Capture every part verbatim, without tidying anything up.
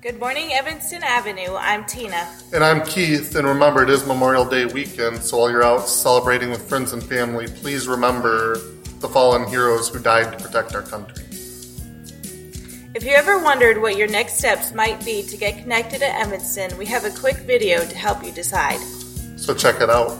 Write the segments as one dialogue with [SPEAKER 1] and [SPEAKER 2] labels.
[SPEAKER 1] Good morning, Evanston Avenue. I'm Tina.
[SPEAKER 2] And I'm Keith, and remember, it is Memorial Day weekend, so while you're out celebrating with friends and family, please remember the fallen heroes who died to protect our country.
[SPEAKER 1] If you ever wondered what your next steps might be to get connected to Evanston, we have a quick video to help you decide.
[SPEAKER 2] So check it out.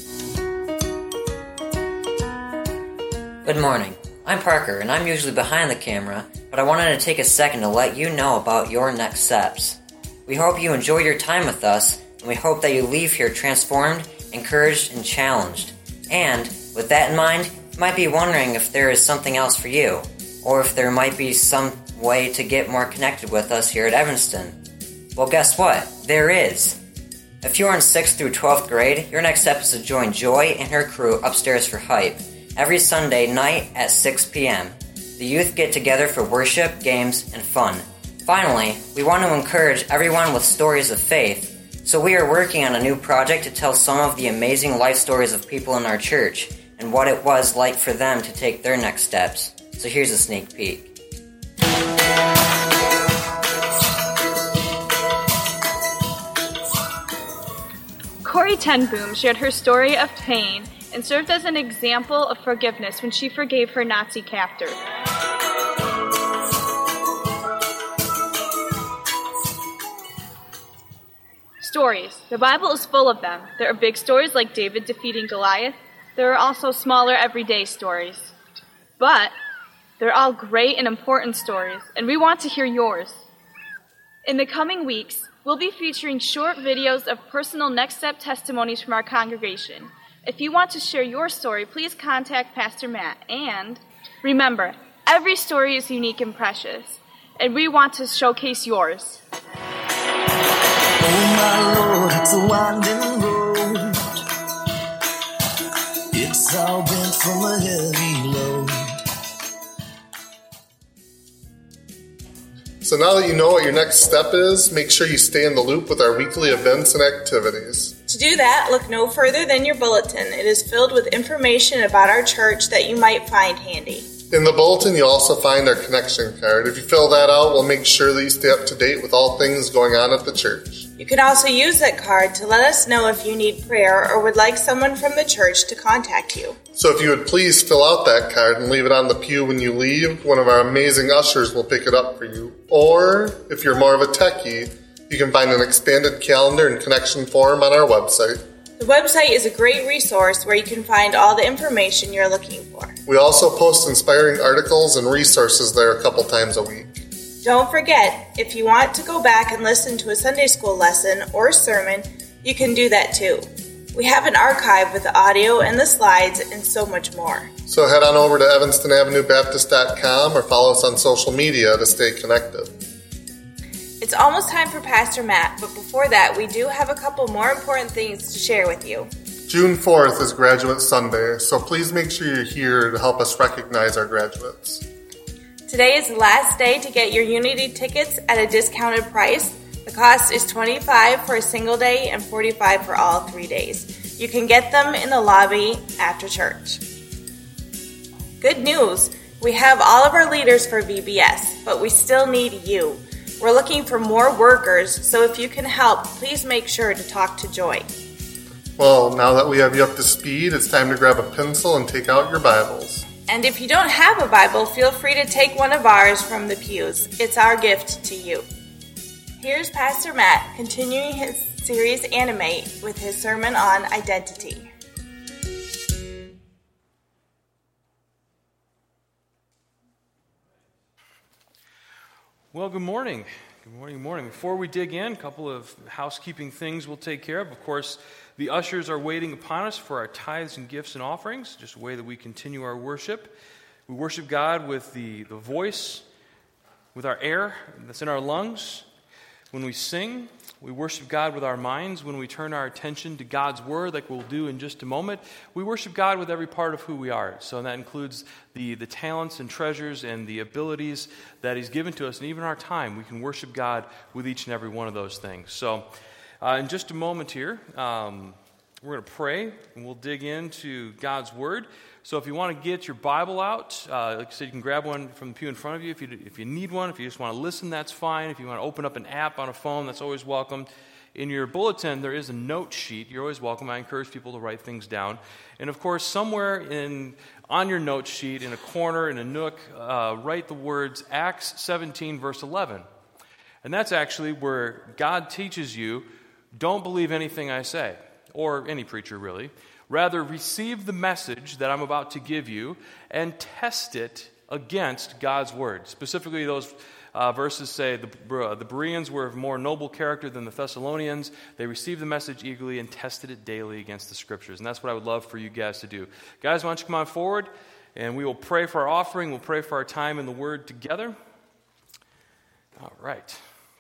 [SPEAKER 3] Good morning. I'm Parker, and I'm usually behind the camera, but I wanted to take a second to let you know about your next steps. We hope you enjoy your time with us, and we hope that you leave here transformed, encouraged, and challenged. And, with that in mind, you might be wondering if there is something else for you, or if there might be some way to get more connected with us here at Evanston. Well, guess what? There is. If you're in sixth through twelfth grade, your next step is to join Joy and her crew upstairs for Hype, every Sunday night at six p.m. The youth get together for worship, games, and fun. Finally, we want to encourage everyone with stories of faith, so we are working on a new project to tell some of the amazing life stories of people in our church and what it was like for them to take their next steps. So here's a sneak peek.
[SPEAKER 4] Corrie ten Boom shared her story of pain and served as an example of forgiveness when she forgave her Nazi captor. Stories. The Bible is full of them. There are big stories like David defeating Goliath. There are also smaller, everyday stories. But they're all great and important stories, and we want to hear yours. In the coming weeks, we'll be featuring short videos of personal next step testimonies from our congregation. If you want to share your story, please contact Pastor Matt. And remember, every story is unique and precious, and we want to showcase yours.
[SPEAKER 5] Oh my Lord, it's a winding road. It's all bent from a heavy load.
[SPEAKER 2] So now that you know what your next step is, make sure you stay in the loop with our weekly events and activities.
[SPEAKER 1] To do that, look no further than your bulletin. It is filled with information about our church that you might find handy.
[SPEAKER 2] In the bulletin, you'll also find our connection card. If you fill that out, we'll make sure that you stay up to date with all things going on at the church.
[SPEAKER 1] You can also use that card to let us know if you need prayer or would like someone from the church to contact you.
[SPEAKER 2] So if you would please fill out that card and leave it on the pew when you leave, one of our amazing ushers will pick it up for you. Or, if you're more of a techie, you can find an expanded calendar and connection form on our website.
[SPEAKER 1] The website is a great resource where you can find all the information you're looking for.
[SPEAKER 2] We also post inspiring articles and resources there a couple times a week.
[SPEAKER 1] Don't forget, if you want to go back and listen to a Sunday school lesson or sermon, you can do that too. We have an archive with the audio and the slides and so much more.
[SPEAKER 2] So head on over to evanston avenue baptist dot com or follow us on social media to stay connected.
[SPEAKER 1] It's almost time for Pastor Matt, but before that, we do have a couple more important things to share with you.
[SPEAKER 2] June fourth is Graduate Sunday, so please make sure you're here to help us recognize our graduates.
[SPEAKER 1] Today is the last day to get your Unity tickets at a discounted price. The cost is twenty-five dollars for a single day and forty-five dollars for all three days. You can get them in the lobby after church. Good news! We have all of our leaders for V B S, but we still need you. We're looking for more workers, so if you can help, please make sure to talk to Joy.
[SPEAKER 2] Well, now that we have you up to speed, it's time to grab a pencil and take out your Bibles.
[SPEAKER 1] And if you don't have a Bible, feel free to take one of ours from the pews. It's our gift to you. Here's Pastor Matt continuing his series Animate with his sermon on identity.
[SPEAKER 6] Well, good morning. Good morning, good morning. Before we dig in, a couple of housekeeping things we'll take care of. Of course, the ushers are waiting upon us for our tithes and gifts and offerings, just a way that we continue our worship. We worship God with the, the voice, with our air that's in our lungs. When we sing, we worship God with our minds. When we turn our attention to God's Word, like we'll do in just a moment, we worship God with every part of who we are. So that includes the, the talents and treasures and the abilities that He's given to us, and even our time. We can worship God with each and every one of those things. So uh, in just a moment here, um, we're going to pray, and we'll dig into God's Word. So if you want to get your Bible out, uh, like I said, you can grab one from the pew in front of you if you if you need one. If you just want to listen, that's fine. If you want to open up an app on a phone, that's always welcome. In your bulletin, there is a note sheet. You're always welcome. I encourage people to write things down. And of course, somewhere in on your note sheet, in a corner, in a nook, uh, write the words Acts seventeen, verse eleven. And that's actually where God teaches you, don't believe anything I say, or any preacher really. Rather, receive the message that I'm about to give you and test it against God's Word. Specifically, those uh, verses say the, uh, the Bereans were of more noble character than the Thessalonians. They received the message eagerly and tested it daily against the Scriptures. And that's what I would love for you guys to do. Guys, why don't you come on forward, and we will pray for our offering. We'll pray for our time in the Word together. All right.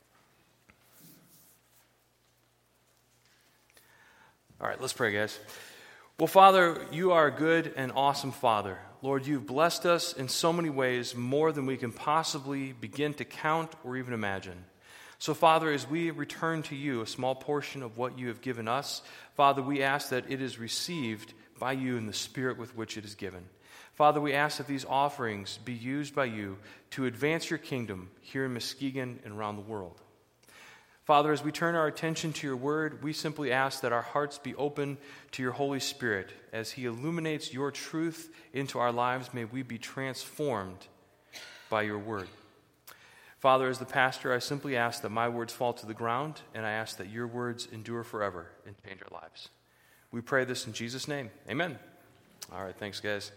[SPEAKER 6] All right, let's pray, guys. Well, Father, you are a good and awesome Father. Lord, you've blessed us in so many ways, more than we can possibly begin to count or even imagine. So, Father, as we return to you a small portion of what you have given us, Father, we ask that it is received by you in the spirit with which it is given. Father, we ask that these offerings be used by you to advance your kingdom here in Muskegon and around the world. Father, as we turn our attention to your word, we simply ask that our hearts be open to your Holy Spirit. As he illuminates your truth into our lives, may we be transformed by your word. Father, as the pastor, I simply ask that my words fall to the ground, and I ask that your words endure forever and change our lives. We pray this in Jesus' name. Amen. All right, thanks, guys.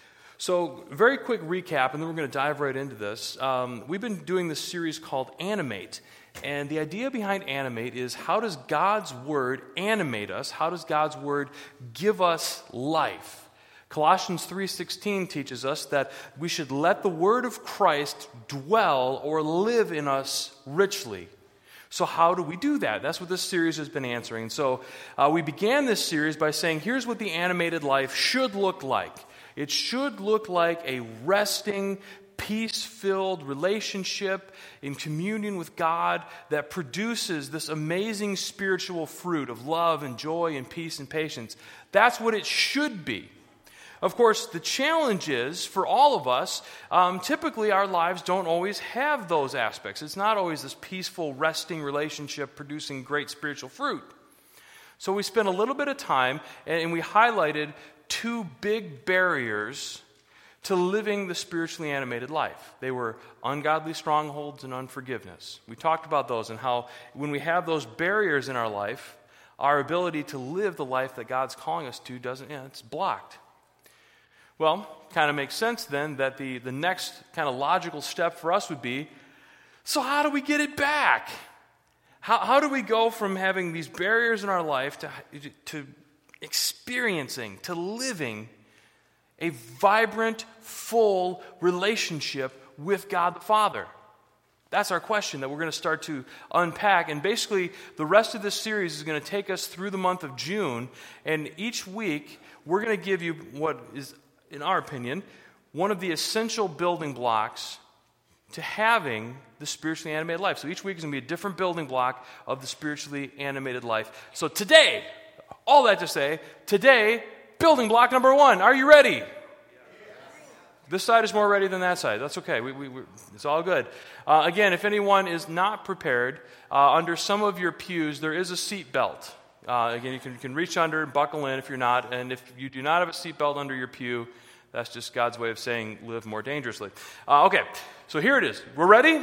[SPEAKER 6] So, very quick recap, and then we're going to dive right into this. Um, we've been doing this series called Animate. And the idea behind Animate is, how does God's Word animate us? How does God's Word give us life? Colossians three sixteen teaches us that we should let the Word of Christ dwell or live in us richly. So how do we do that? That's what this series has been answering. So uh, we began this series by saying, here's what the animated life should look like. It should look like a resting, peace-filled relationship in communion with God that produces this amazing spiritual fruit of love and joy and peace and patience. That's what it should be. Of course, the challenge is, for all of us, um, typically our lives don't always have those aspects. It's not always this peaceful, resting relationship producing great spiritual fruit. So we spent a little bit of time, and we highlighted two big barriers to living the spiritually animated life. They were ungodly strongholds and unforgiveness. We talked about those and how when we have those barriers in our life, our ability to live the life that God's calling us to doesn't, you know, it's blocked. Well, kind of makes sense then that the, the next kind of logical step for us would be, so how do we get it back? How, how do we go from having these barriers in our life to, to experiencing, to living a vibrant, full relationship with God the Father? That's our question that we're going to start to unpack. And basically, the rest of this series is going to take us through the month of June. And each week, we're going to give you what is, in our opinion, one of the essential building blocks to having the spiritually animated life. So each week is going to be a different building block of the spiritually animated life. So today, all that to say, today, building block number one. Are you ready? This side is more ready than that side. That's okay. We, we, we, it's all good. Uh, again, if anyone is not prepared, uh, under some of your pews, there is a seat belt. Uh, again, you can, you can reach under and buckle in if you're not. And if you do not have a seat belt under your pew, that's just God's way of saying live more dangerously. Uh, okay, so here it is. We're ready?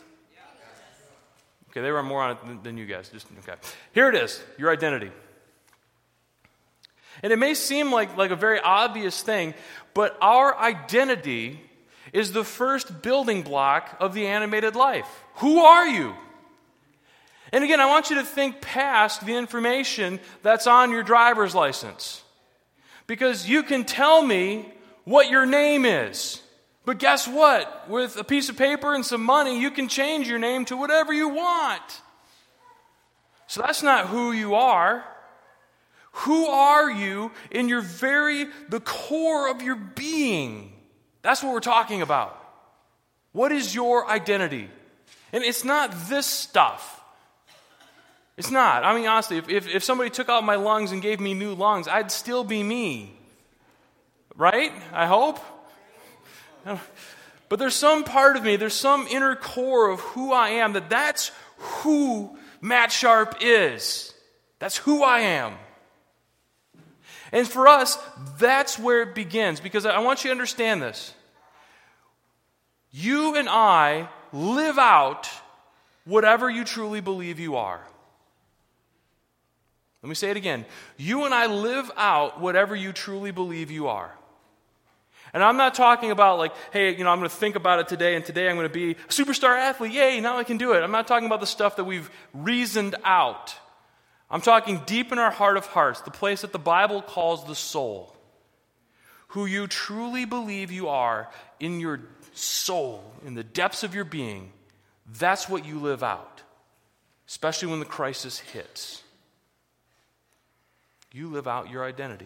[SPEAKER 6] Okay, they were more on it than, than you guys. Just okay. Here it is, your identity. And it may seem like, like a very obvious thing, but our identity is the first building block of the animated life. Who are you? And again, I want you to think past the information that's on your driver's license. Because you can tell me what your name is. But guess what? With a piece of paper and some money, you can change your name to whatever you want. So that's not who you are. Who are you in your very, the core of your being? That's what we're talking about. What is your identity? And it's not this stuff. It's not. I mean, honestly, if, if, if somebody took out my lungs and gave me new lungs, I'd still be me. Right? I hope. But there's some part of me, there's some inner core of who I am, that that's who Matt Sharp is. That's who I am. And for us, that's where it begins. Because I want you to understand this. You and I live out whatever you truly believe you are. Let me say it again. You and I live out whatever you truly believe you are. And I'm not talking about like, hey, you know, I'm going to think about it today, and today I'm going to be a superstar athlete. Yay, now I can do it. I'm not talking about the stuff that we've reasoned out. I'm talking deep in our heart of hearts, the place that the Bible calls the soul. Who you truly believe you are in your soul, in the depths of your being. That's what you live out. Especially when the crisis hits. You live out your identity.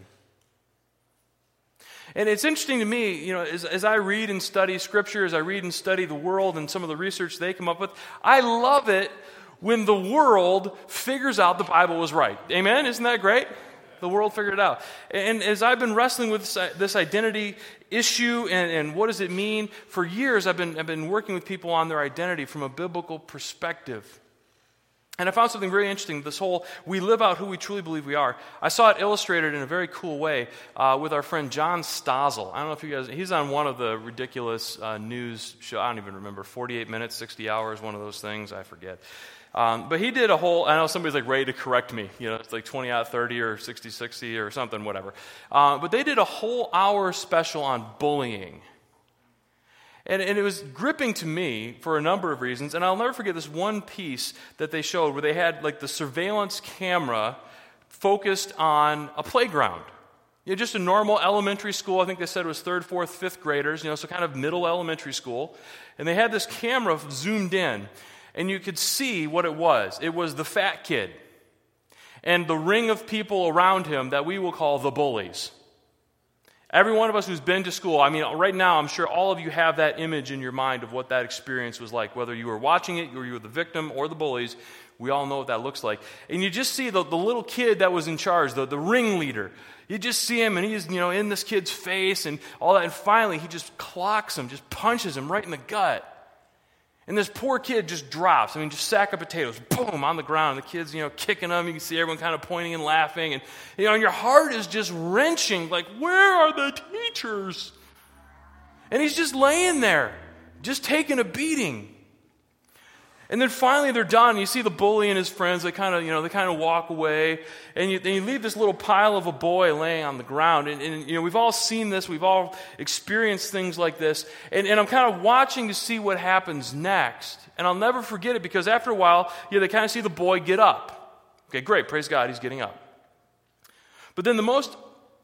[SPEAKER 6] And it's interesting to me, you know, as, as I read and study Scripture, as I read and study the world and some of the research they come up with, I love it when the world figures out the Bible was right. Amen? Isn't that great? The world figured it out. And as I've been wrestling with this, this identity issue and, and what does it mean, for years I've been, I've been working with people on their identity from a biblical perspective. And I found something very interesting, this whole, we live out who we truly believe we are. I saw it illustrated in a very cool way uh, with our friend John Stossel. I don't know if you guys, he's on one of the ridiculous uh, news show, I don't even remember, forty-eight minutes, sixty hours, one of those things, I forget. Um, but he did a whole, I know somebody's like ready to correct me, you know, it's like twenty out of thirty or sixty sixty or something, whatever. Uh, but they did a whole hour special on bullying. And, and it was gripping to me for a number of reasons, and I'll never forget this one piece that they showed where they had like the surveillance camera focused on a playground. You know, just a normal elementary school. I think they said it was third, fourth, fifth graders, you know, so kind of middle elementary school. And they had this camera zoomed in, and you could see what it was. It was the fat kid and the ring of people around him that we will call the bullies. Every one of us who's been to school, I mean, right now, I'm sure all of you have that image in your mind of what that experience was like. Whether you were watching it, or you were the victim, or the bullies, we all know what that looks like. And you just see the, the little kid that was in charge, the, the ringleader. You just see him, and he's, you know, in this kid's face, and all that. And finally, he just clocks him, just punches him right in the gut. And this poor kid just drops. I mean, just sack of potatoes, boom, on the ground. The kid's, you know, kicking him. You can see everyone kind of pointing and laughing. And, you know, and your heart is just wrenching. Like, where are the teachers? And he's just laying there, just taking a beating. And then finally they're done. You see the bully and his friends. They kind of, you know, they kind of walk away, and you, and you leave this little pile of a boy laying on the ground. And, and you know, we've all seen this. We've all experienced things like this. And, and I'm kind of watching to see what happens next. And I'll never forget it because after a while, yeah, they kind of see the boy get up. Okay, great. Praise God, he's getting up. But then the most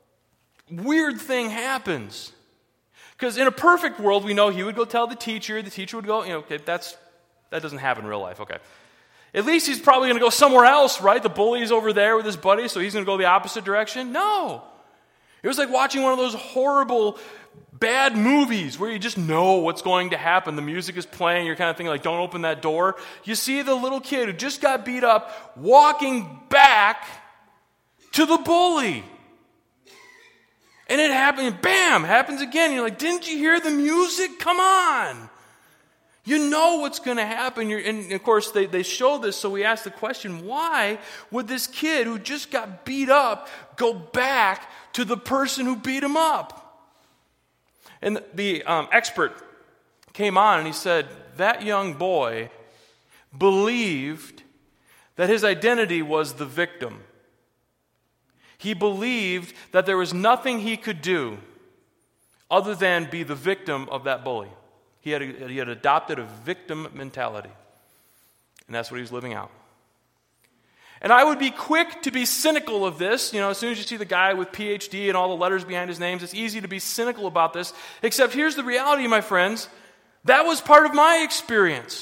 [SPEAKER 6] weird thing happens. Because in a perfect world, we know he would go tell the teacher. The teacher would go, you know, okay, that's. That doesn't happen in real life, okay. At least he's probably going to go somewhere else, right? The bully's over there with his buddy, so he's going to go the opposite direction? No. It was like watching one of those horrible, bad movies where you just know what's going to happen. The music is playing, you're kind of thinking like, don't open that door. You see the little kid who just got beat up walking back to the bully. And it happened, bam, happens again. You're like, didn't you hear the music? Come on. You know what's going to happen. You're, and of course, they, they show this, so we ask the question, why would this kid who just got beat up go back to the person who beat him up? And the, the um, expert came on and he said, that young boy believed that his identity was the victim. He believed that there was nothing he could do other than be the victim of that bully. He had, he had adopted a victim mentality. And that's what he was living out. And I would be quick to be cynical of this. You know, as soon as you see the guy with P H D and all the letters behind his names, it's easy to be cynical about this. Except here's the reality, my friends. That was part of my experience.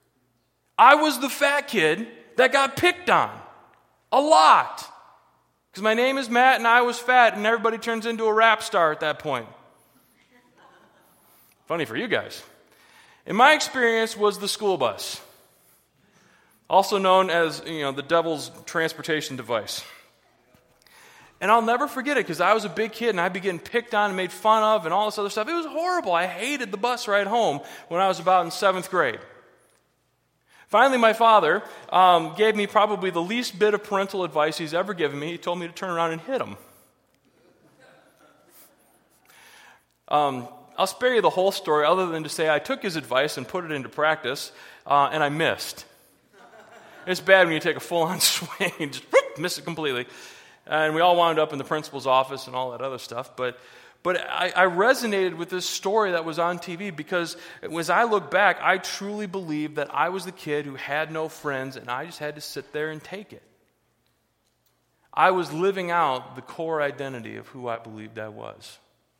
[SPEAKER 6] I was the fat kid that got picked on. A lot. Because my name is Matt and I was fat and everybody turns into a rap star at that point. Funny for you guys. And my experience was the school bus. also known as, you know, the devil's transportation device. And I'll never forget it because I was a big kid and I'd be getting picked on and made fun of and all this other stuff. It was horrible. I hated the bus ride home when I was about in seventh grade. Finally, my father um, gave me probably the least bit of parental advice he's ever given me. He told me to turn around and hit him. Um, I'll spare you the whole story other than to say I took his advice and put it into practice, uh, and I missed. It's bad when you take a full-on swing and just whoop, miss it completely. And we all wound up in the principal's office and all that other stuff. But but I, I resonated with this story that was on T V because as I look back, I truly believe that I was the kid who had no friends and I just had to sit there and take it. I was living out the core identity of who I believed I was.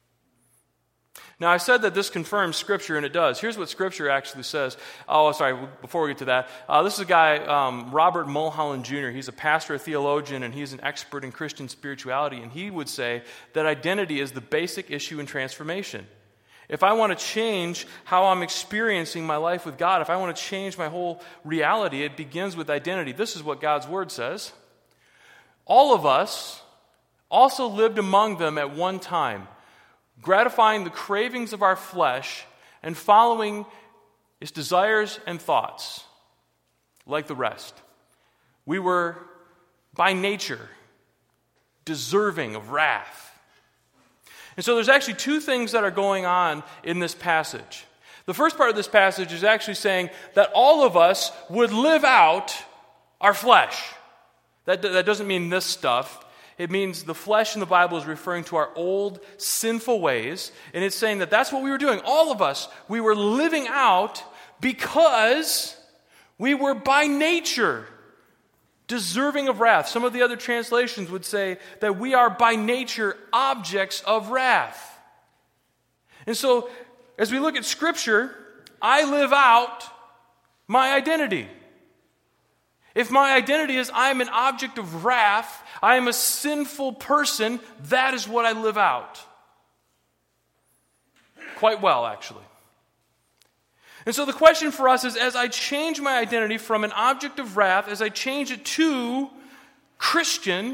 [SPEAKER 6] Now, I said that this confirms Scripture, and it does. Here's what Scripture actually says. Oh, sorry, before we get to that. Uh, this is a guy, um, Robert Mulholland Junior He's a pastor, a theologian, and he's an expert in Christian spirituality, and he would say that identity is the basic issue in transformation. If I want to change how I'm experiencing my life with God, if I want to change my whole reality, it begins with identity. This is what God's Word says. All of us also lived among them at one time, gratifying the cravings of our flesh and following its desires and thoughts, like the rest. We were, by nature, deserving of wrath. And so there's actually two things that are going on in this passage. The first part of this passage is actually saying that all of us would live out our flesh. That, that doesn't mean this stuff. It means the flesh in the Bible is referring to our old sinful ways, and it's saying that that's what we were doing. All of us, we were living out because we were by nature deserving of wrath. Some of the other translations would say that we are by nature objects of wrath. And so, as we look at Scripture, I live out my identity. If my identity is I'm an object of wrath, I am a sinful person, that is what I live out. Quite well, actually. And so the question for us is, as I change my identity from an object of wrath, as I change it to Christian,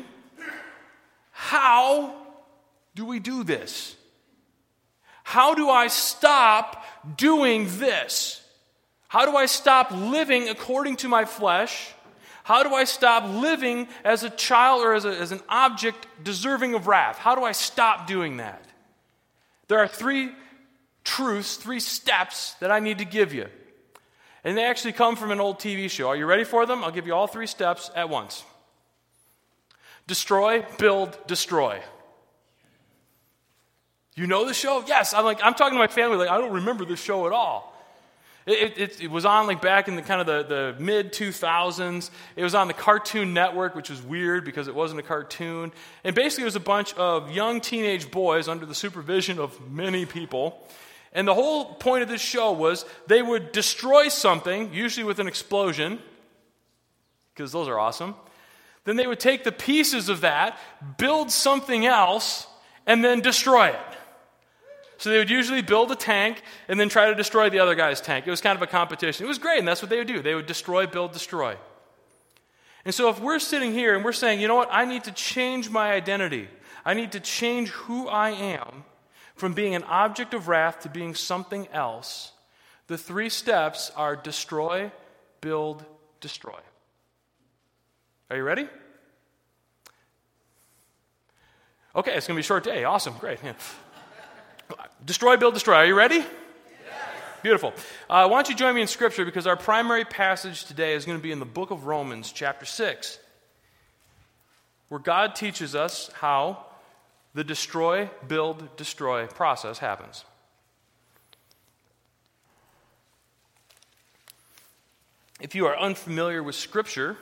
[SPEAKER 6] how do we do this? How do I stop doing this? How do I stop living according to my flesh? How do I stop living as a child or as, a, as an object deserving of wrath? How do I stop doing that? There are three truths, three steps that I need to give you. And they actually come from an old T V show. Are you ready for them? I'll give you all three steps at once. Destroy, build, destroy. You know the show? Yes. I'm like, I'm talking to my family like, I don't remember this show at all. It, it, it was on like back in the kind of the, the mid two thousands. It was on the Cartoon Network, which was weird because it wasn't a cartoon. And basically it was a bunch of young teenage boys under the supervision of many people. And the whole point of this show was they would destroy something, usually with an explosion, because those are awesome. Then they would take the pieces of that, build something else, and then destroy it. So they would usually build a tank and then try to destroy the other guy's tank. It was kind of a competition. It was great, and that's what they would do. They would destroy, build, destroy. And so if we're sitting here and we're saying, you know what, I need to change my identity. I need to change who I am from being an object of wrath to being something else. The three steps are destroy, build, destroy. Are you ready? Okay, it's going to be a short day. Awesome, great. Yeah. Destroy, build, destroy. Are you ready? Yes. Beautiful. Uh, why don't you join me in Scripture, because our primary passage today is going to be in the book of Romans, chapter six, where God teaches us how the destroy, build, destroy process happens. If you are unfamiliar with Scripture,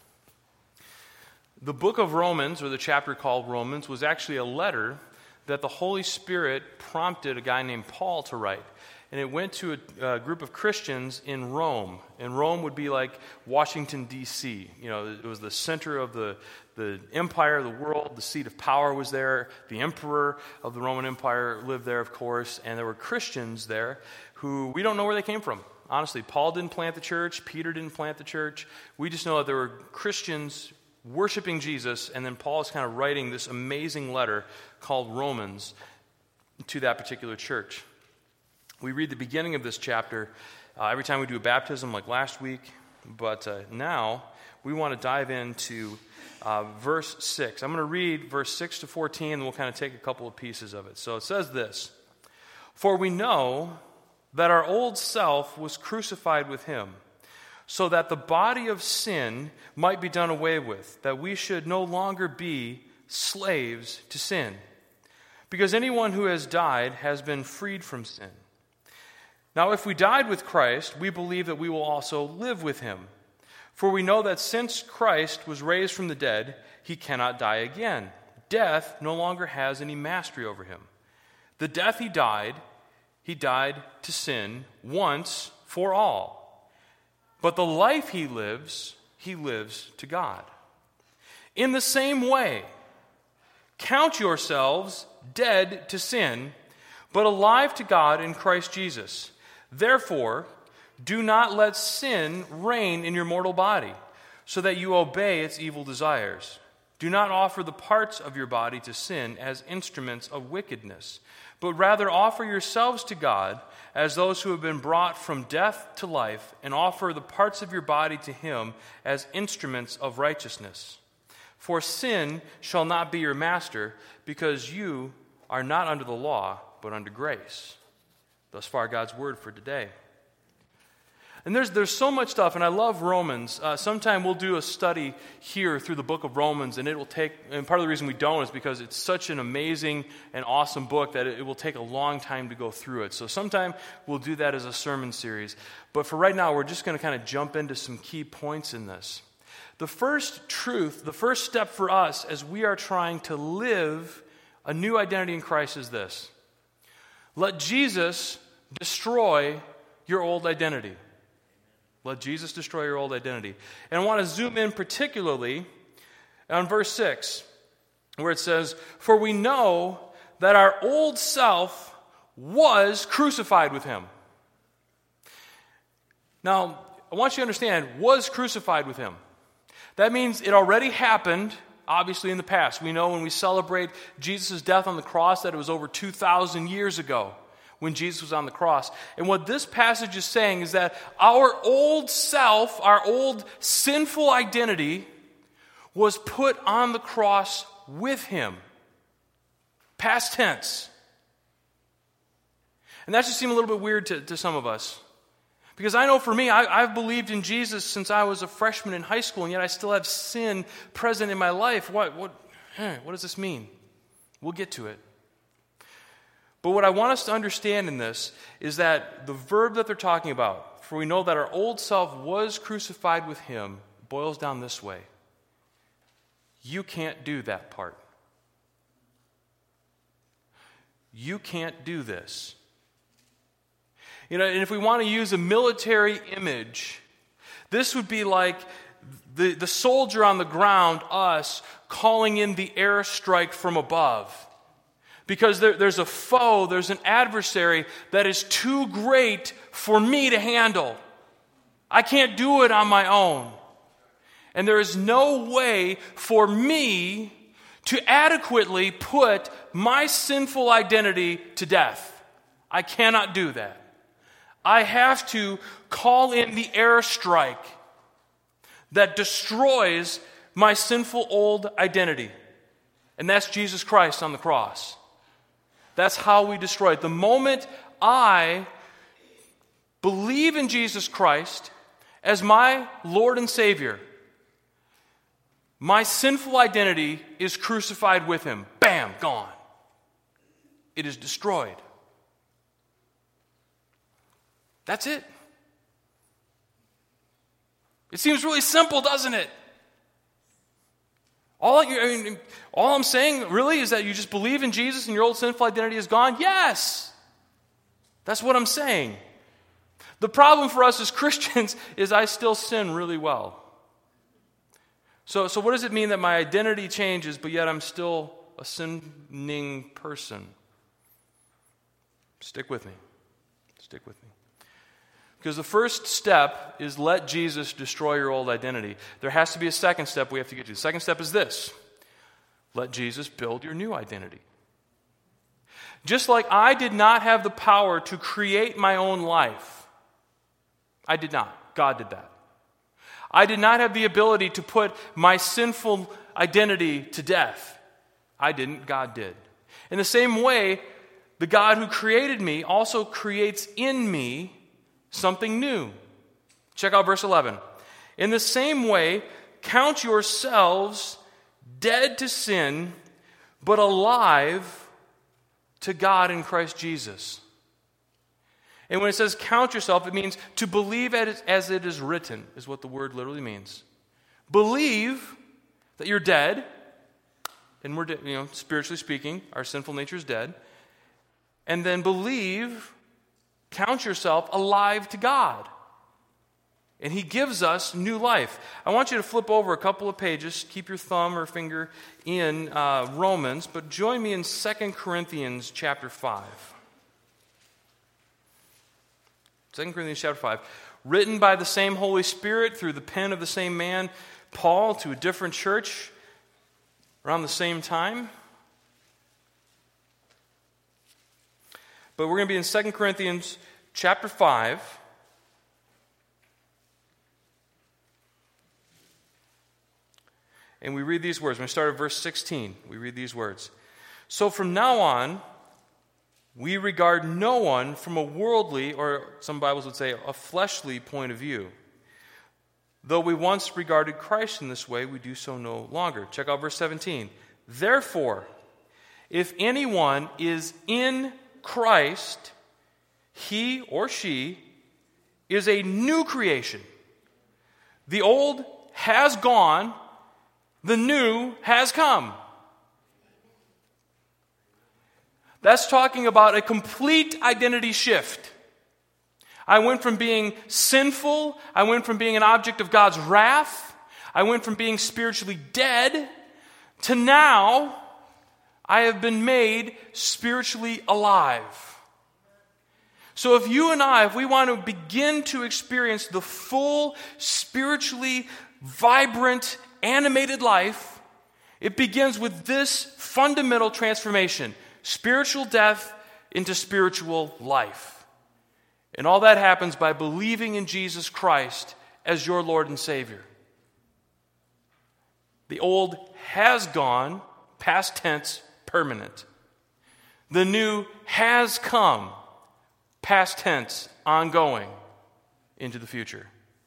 [SPEAKER 6] the book of Romans, or the chapter called Romans, was actually a letter that the Holy Spirit prompted a guy named Paul to write. And it went to a, a group of Christians in Rome. And Rome would be like Washington, D C You know, it was the center of the, the empire of the world. The seat of power was there. The emperor of the Roman Empire lived there, of course. And there were Christians there who, we don't know where they came from. Honestly, Paul didn't plant the church. Peter didn't plant the church. We just know that there were Christians worshiping Jesus, and then Paul is kind of writing this amazing letter called Romans to that particular church. We read the beginning of this chapter uh, every time we do a baptism, like last week, but uh, now we want to dive into uh, verse six. I'm going to read verse six to fourteen, and we'll kind of take a couple of pieces of it. So it says this: "For we know that our old self was crucified with him, so that the body of sin might be done away with, that we should no longer be slaves to sin. Because anyone who has died has been freed from sin. Now if we died with Christ, we believe that we will also live with him. For we know that since Christ was raised from the dead, he cannot die again. Death no longer has any mastery over him. The death he died, he died to sin once for all. But the life he lives, he lives to God. In the same way, count yourselves dead to sin, but alive to God in Christ Jesus. Therefore, do not let sin reign in your mortal body, so that you obey its evil desires. Do not offer the parts of your body to sin as instruments of wickedness, but rather offer yourselves to God as those who have been brought from death to life, and offer the parts of your body to him as instruments of righteousness. For sin shall not be your master, because you are not under the law, but under grace." Thus far, God's word for today. And there's there's so much stuff, and I love Romans. Uh, sometime we'll do a study here through the book of Romans, and it will take, and part of the reason we don't is because it's such an amazing and awesome book that it, it will take a long time to go through it. So sometime we'll do that as a sermon series. But for right now, we're just going to kind of jump into some key points in this. The first truth, the first step for us as we are trying to live a new identity in Christ is this: let Jesus destroy your old identity. Let Jesus destroy your old identity. And I want to zoom in particularly on verse six, where it says, "For we know that our old self was crucified with him." Now, I want you to understand, was crucified with him. That means it already happened, obviously, in the past. We know when we celebrate Jesus' death on the cross that it was over two thousand years ago when Jesus was on the cross. And what this passage is saying is that our old self, our old sinful identity, was put on the cross with him. Past tense. And that just seemed a little bit weird to, to some of us. Because I know for me, I, I've believed in Jesus since I was a freshman in high school, and yet I still have sin present in my life. What, what, what does this mean? We'll get to it. But what I want us to understand in this is that the verb that they're talking about, for we know that our old self was crucified with him, boils down this way. You can't do that part. You can't do this. You know, and if we want to use a military image, this would be like the, the soldier on the ground, us, calling in the airstrike from above. Because there, there's a foe, there's an adversary that is too great for me to handle. I can't do it on my own. And there is no way for me to adequately put my sinful identity to death. I cannot do that. I have to call in the airstrike that destroys my sinful old identity. And that's Jesus Christ on the cross. That's how we destroy it. The moment I believe in Jesus Christ as my Lord and Savior, my sinful identity is crucified with him. Bam, gone. It is destroyed. That's it. It seems really simple, doesn't it? All, I mean, all I'm saying really is that you just believe in Jesus and your old sinful identity is gone? Yes. That's what I'm saying. The problem for us as Christians is I still sin really well. So, so what does it mean that my identity changes, but yet I'm still a sinning person? Stick with me. Stick with me. Because the first step is let Jesus destroy your old identity. There has to be a second step we have to get to. The second step is this. Let Jesus build your new identity. Just like I did not have the power to create my own life. I did not. God did that. I did not have the ability to put my sinful identity to death. I didn't. God did. In the same way, the God who created me also creates in me something new. Check out verse eleven. In the same way, count yourselves dead to sin, but alive to God in Christ Jesus. And when it says count yourself, it means to believe as it is written, is what the word literally means. Believe that you're dead, and we're, de- you know, spiritually speaking, our sinful nature is dead. And then believe, count yourself alive to God. And He gives us new life. I want you to flip over a couple of pages. Keep your thumb or finger in uh, Romans, but join me in Second Corinthians chapter five. Second Corinthians chapter five. Written by the same Holy Spirit through the pen of the same man, Paul, to a different church around the same time. But we're going to be in Second Corinthians chapter five. And we read these words. We're going to start at verse sixteen. We read these words. So from now on, we regard no one from a worldly, or some Bibles would say a fleshly point of view. Though we once regarded Christ in this way, we do so no longer. Check out verse seventeen. Therefore, if anyone is in Christ, he or she is a new creation. The old has gone, the new has come. That's talking about a complete identity shift. I went from being sinful, I went from being an object of God's wrath, I went from being spiritually dead, to now I have been made spiritually alive. So if you and I, if we want to begin to experience the full, spiritually vibrant, animated life, it begins with this fundamental transformation. Spiritual death into spiritual life. And all that happens by believing in Jesus Christ as your Lord and Savior. The old has gone, past tense, permanent. The new has come, past tense, ongoing, into the future.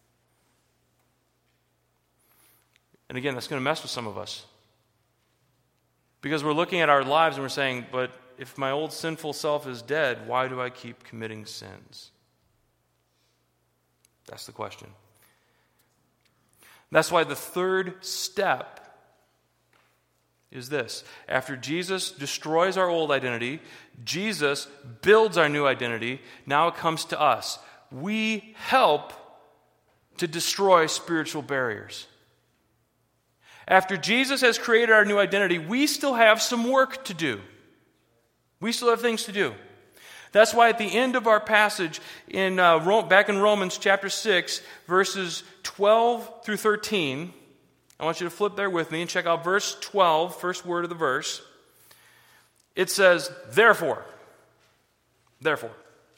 [SPEAKER 6] And again, that's going to mess with some of us. Because we're looking at our lives and we're saying, but if my old sinful self is dead, why do I keep committing sins? That's the question. That's why the third step is this. After Jesus destroys our old identity, Jesus builds our new identity. Now it comes to us. We help to destroy spiritual barriers. After Jesus has created our new identity, we still have some work to do. We still have things to do. That's why at the end of our passage, in uh, Rome, back in Romans chapter six, verses twelve through thirteen, I want you to flip there with me and check out verse twelve, first word of the verse. It says, therefore. Therefore.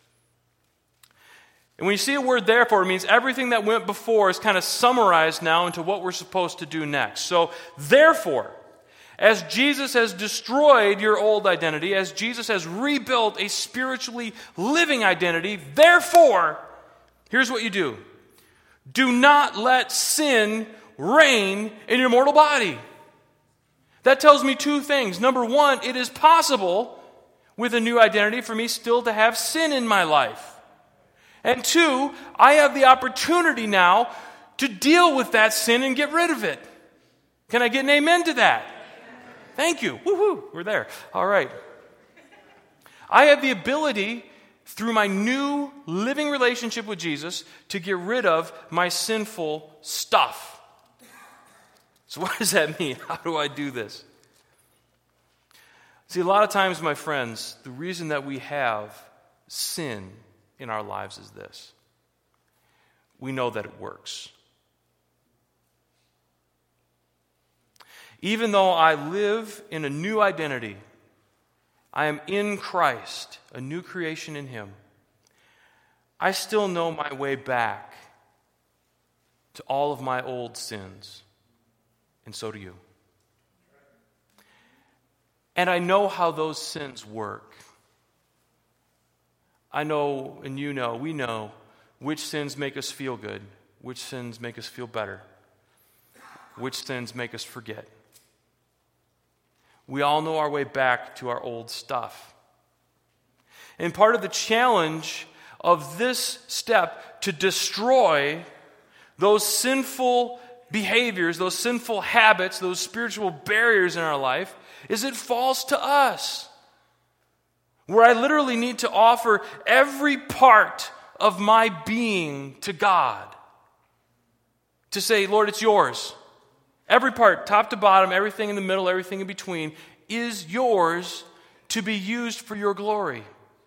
[SPEAKER 6] And when you see a word therefore, it means everything that went before is kind of summarized now into what we're supposed to do next. So, therefore, as Jesus has destroyed your old identity, as Jesus has rebuilt a spiritually living identity, therefore, here's what you do. Do not let sin reign in your mortal body. That tells me two things. Number one, it is possible with a new identity for me still to have sin in my life. And two, I have the opportunity now to deal with that sin and get rid of it. Can I get an amen to that? Thank you. Woohoo, we're there. All right. I have the ability, through my new living relationship with Jesus, to get rid of my sinful stuff. So what does that mean? How do I do this? See, a lot of times, my friends, the reason that we have sin in our lives is this. we know that it works. Even though I live in a new identity, I am in Christ, a new creation in Him, I still know my way back to all of my old sins, and so do you. And I know how those sins work. I know, and you know, we know, which sins make us feel good, which sins make us feel better, which sins make us forget. We all know our way back to our old stuff. And part of the challenge of this step to destroy those sinful behaviors, those sinful habits, those spiritual barriers in our life, is it falls to us. Where I literally need to offer every part of my being to God. To say, Lord, it's yours. Every part, top to bottom, everything in the middle, everything in between, is yours to be used for your glory.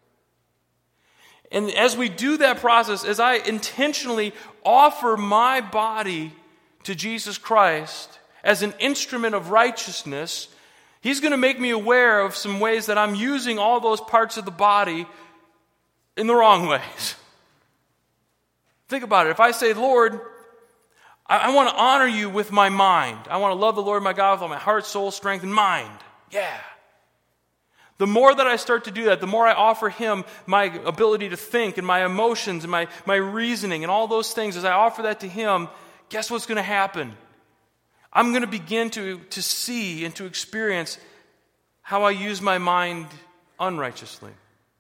[SPEAKER 6] And as we do that process, as I intentionally offer my body to Jesus Christ as an instrument of righteousness, He's going to make me aware of some ways that I'm using all those parts of the body in the wrong ways. Think about it. If I say, Lord, I, I want to honor you with my mind. I want to love the Lord my God with all my heart, soul, strength, and mind. Yeah. The more that I start to do that, the more I offer Him my ability to think and my emotions and my, my reasoning and all those things. As I offer that to Him, guess what's going to happen? I'm going to begin to, to see and to experience how I use my mind unrighteously.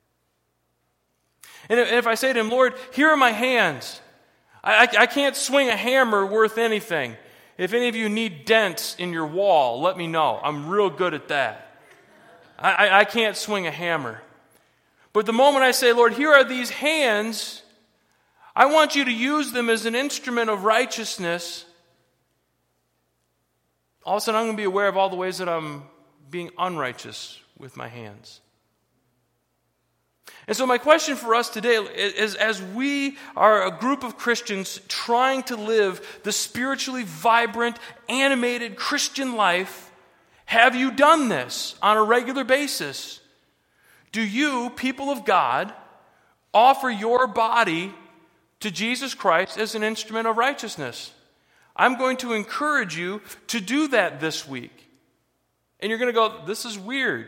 [SPEAKER 6] And if, and if I say to Him, Lord, here are my hands. I, I, I can't swing a hammer worth anything. If any of you need dents in your wall, let me know. I'm real good at that. I, I, I can't swing a hammer. But the moment I say, Lord, here are these hands, I want you to use them as an instrument of righteousness. All of a sudden, I'm going to be aware of all the ways that I'm being unrighteous with my hands. And so my question for us today is, as we are a group of Christians trying to live the spiritually vibrant, animated Christian life, have you done this on a regular basis? Do you, people of God, offer your body to Jesus Christ as an instrument of righteousness? I'm going to encourage you to do that this week. And you're going to go, this is weird.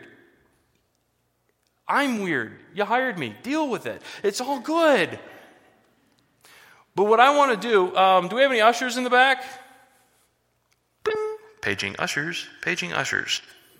[SPEAKER 6] I'm weird. You hired me. Deal with it. It's all good. But what I want to do, um, do we have any ushers in the back? Bing. Paging ushers. Paging ushers.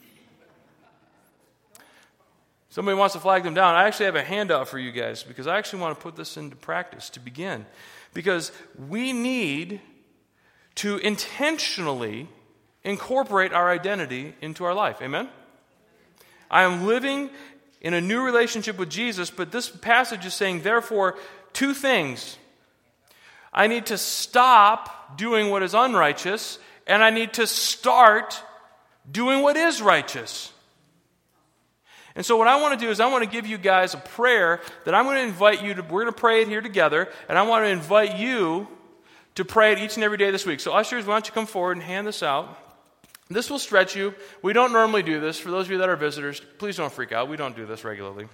[SPEAKER 6] Somebody wants to flag them down. I actually have a handout for you guys because I actually want to put this into practice to begin. Because we need to intentionally incorporate our identity into our life. Amen? I am living in a new relationship with Jesus, but this passage is saying, therefore, two things. I need to stop doing what is unrighteous, and I need to start doing what is righteous. And so what I want to do is I want to give you guys a prayer that I'm going to invite you to, we're going to pray it here together, and I want to invite you to pray it each and every day this week. So ushers, why don't you come forward and hand this out. This will stretch you. We don't normally do this. For those of you that are visitors, please don't freak out. We don't do this regularly.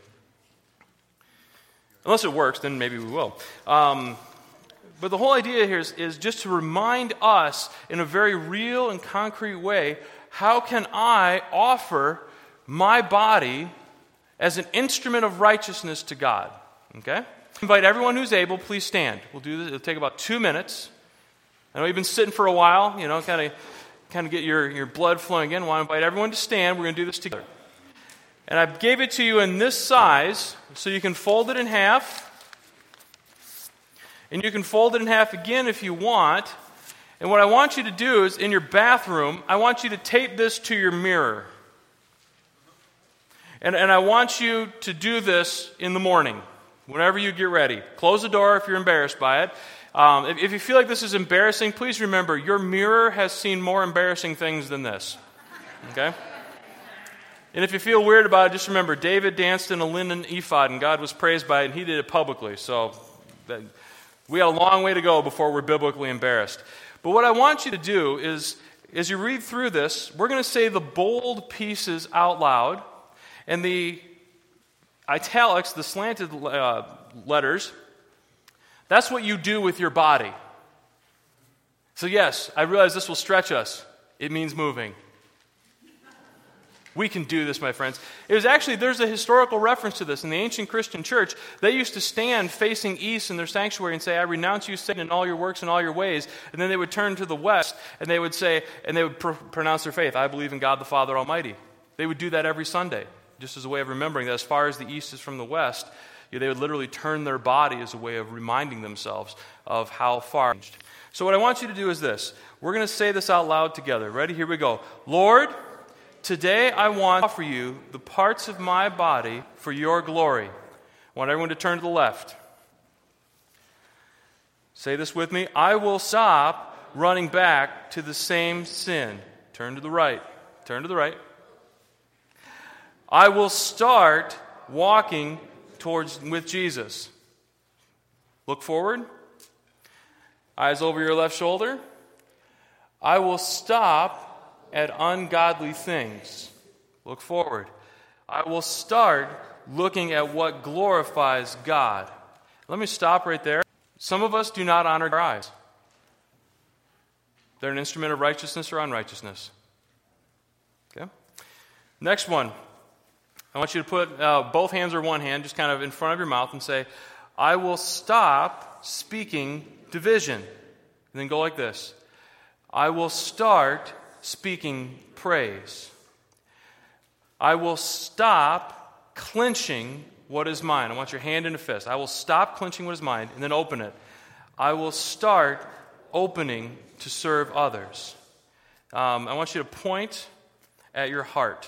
[SPEAKER 6] Unless it works, then maybe we will. Um, but the whole idea here is, is just to remind us in a very real and concrete way, how can I offer my body as an instrument of righteousness to God? Okay? Invite everyone who's able, please stand. We'll do this. It'll take about two minutes. I know you've been sitting for a while, you know, kind of kind of get your, your blood flowing again. I want to invite everyone to stand. We're going to do this together. And I gave it to you in this size, so you can fold it in half. And you can fold it in half again if you want. And what I want you to do is, in your bathroom, I want you to tape this to your mirror. And, and I want you to do this in the morning. Whenever you get ready. Close the door if you're embarrassed by it. Um, if, if you feel like this is embarrassing, please remember, your mirror has seen more embarrassing things than this. Okay? And if you feel weird about it, just remember, David danced in a linen ephod, and God was praised by it, and he did it publicly. So that, We got a long way to go before we're biblically embarrassed. But what I want you to do is, as you read through this, we're going to say the bold pieces out loud, and the italics, the slanted uh, letters, that's what you do with your body. So yes, I realize this will stretch us. It means moving. We can do this, my friends. It was actually, there's a historical reference to this. In the ancient Christian church, they used to stand facing east in their sanctuary and say, I renounce you, Satan, in all your works and all your ways. And then they would turn to the west, and they would say, and they would pr- pronounce their faith, I believe in God the Father Almighty. They would do that every Sunday, just as a way of remembering that as far as the east is from the west, you know, they would literally turn their body as a way of reminding themselves of how far. So what I want you to do is this. We're going to say this out loud together. Ready? Here we go. Lord, today I want to offer you the parts of my body for your glory. I want everyone to turn to the left. Say this with me. I will stop running back to the same sin. Turn to the right. Turn to the right. I will start walking towards with Jesus. Look forward. Eyes over your left shoulder. I will stop at ungodly things. Look forward. I will start looking at what glorifies God. Let me stop right there. Some of us do not honor our eyes. They're an instrument of righteousness or unrighteousness. Okay? Next one. I want you to put uh, both hands or one hand just kind of in front of your mouth and say, I will stop speaking division. And then go like this. I will start speaking praise. I will stop clenching what is mine. I want your hand in a fist. I will stop clenching what is mine and then open it. I will start opening to serve others. Um, I want you to point at your heart.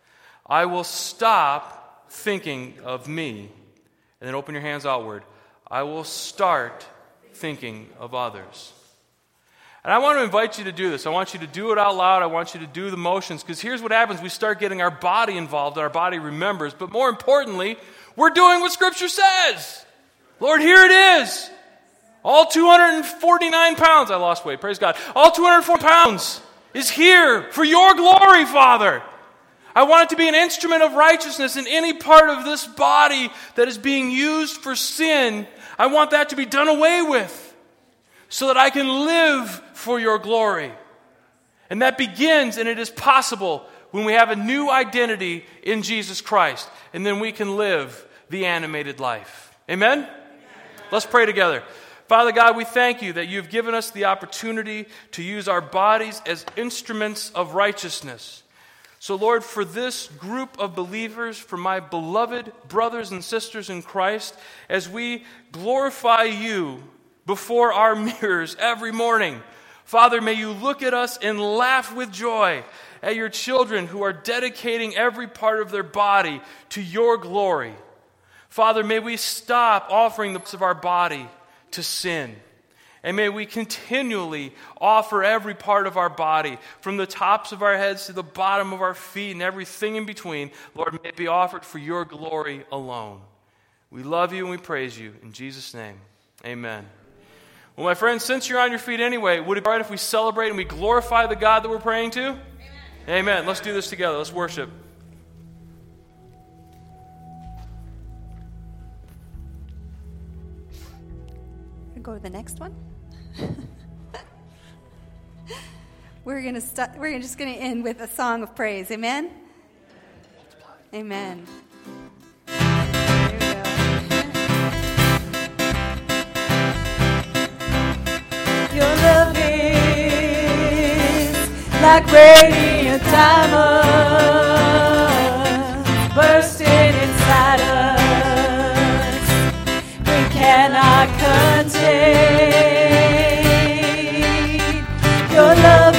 [SPEAKER 6] I will stop thinking of me and then open your hands outward. I will start thinking of others. And I want to invite you to do this. I want you to do it out loud. I want you to do the motions, because here's what happens. We start getting our body involved. Our body remembers. But more importantly, we're doing what Scripture says. Lord, here it is. All two hundred forty-nine pounds. I lost weight. Praise God. All two hundred four pounds is here for your glory, Father. I want it to be an instrument of righteousness in any part of this body that is being used for sin. I want that to be done away with, so that I can live for your glory. And that begins, and it is possible, when we have a new identity in Jesus Christ. And then we can live the animated life. Amen? Amen. Let's pray together. Father God, we thank you that you've given us the opportunity to use our bodies as instruments of righteousness. So Lord, for this group of believers, for my beloved brothers and sisters in Christ, as we glorify you before our mirrors every morning, Father, may you look at us and laugh with joy at your children who are dedicating every part of their body to your glory. Father, may we stop offering the parts of our body to sin. And may we continually offer every part of our body, from the tops of our heads to the bottom of our feet and everything in between. Lord, may it be offered for your glory alone. We love you and we praise you. In Jesus' name, amen. Well, my friends, since you're on your feet anyway, would it be all right if we celebrate and we glorify the God that we're praying to? Amen. Amen. Let's do this together. Let's worship.
[SPEAKER 7] Go to the next one. we're gonna st- We're just gonna end with a song of praise. Amen. Amen.
[SPEAKER 8] Your love is like radiant diamonds bursting inside us. We cannot contain. Your love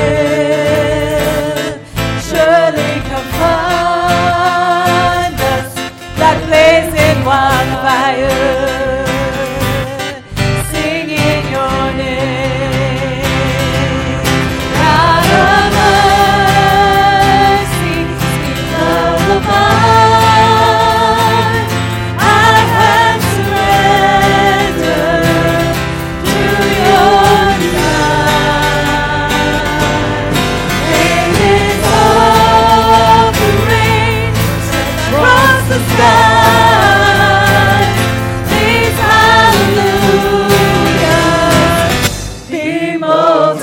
[SPEAKER 8] will surely confront us like blazing wildfire. I have surrendered.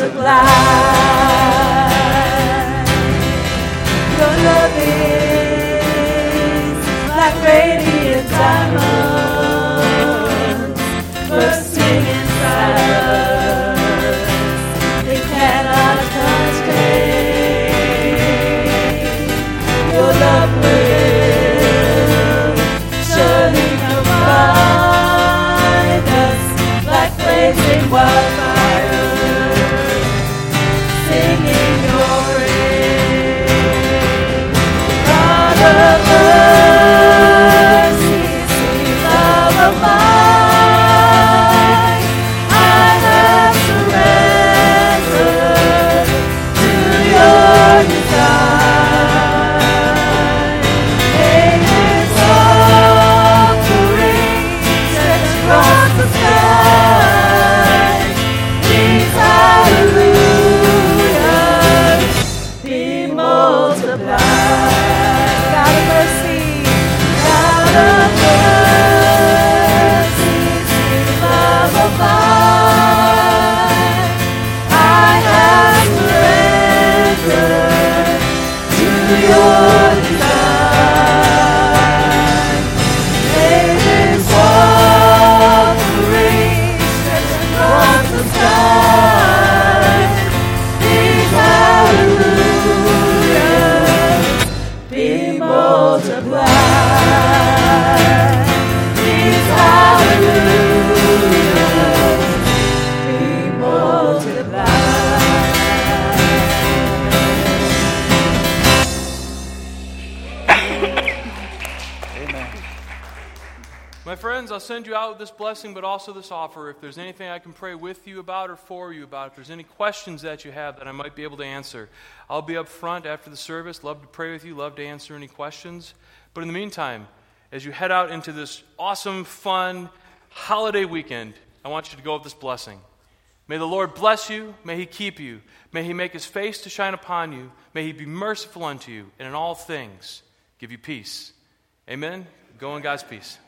[SPEAKER 8] multiply. Your love is like radiant diamonds bursting inside us. It cannot contain. Your love will surely combine us like blazing wildfire, singing your name. God of mercy, sweet love of mine, I have surrendered to your design. Angels offering stretched across the sky. These hallelujahs be multiplied. God of mercy, God of mercy, sweet love of mine, I have surrendered to your design. May this offering stretch across the sky. These hallelujahs be multiplied. These hallelujahs be multiplied.
[SPEAKER 6] My friends, I'll send you out with this blessing, but also this offer. If there's anything I can pray with you about or for you about, if there's any questions that you have that I might be able to answer, I'll be up front after the service. Love to pray with you, love to answer any questions. But in the meantime, as you head out into this awesome, fun holiday weekend, I want you to go with this blessing. May the Lord bless you. May He keep you. May He make His face to shine upon you. May He be merciful unto you, and in all things give you peace. Amen. Go in God's peace.